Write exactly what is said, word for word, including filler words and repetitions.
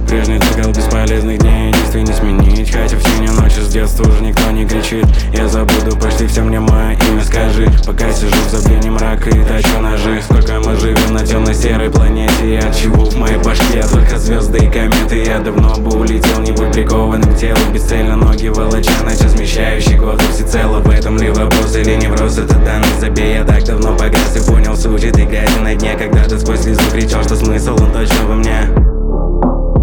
Прежний цикл бесполезных дней действий не сменить. Хотя в тени ночи с детства уже никто не кричит. Я забуду почти все, мне мое имя скажи. Пока сижу в забвении мрака и точу ножи. Сколько мы живем на темно-серой планете, и от чего в моей башке только звезды и кометы. Я давно бы улетел, не будь прикованным к телу. Бесцельно ноги волоча, начал смещающий год всецело. В этом ли вопрос или невроз, это данность. Забей, я так давно погас и понял суть этой грязи на дне. Когда-то сквозь слезу кричал, что смысл он точно во мне.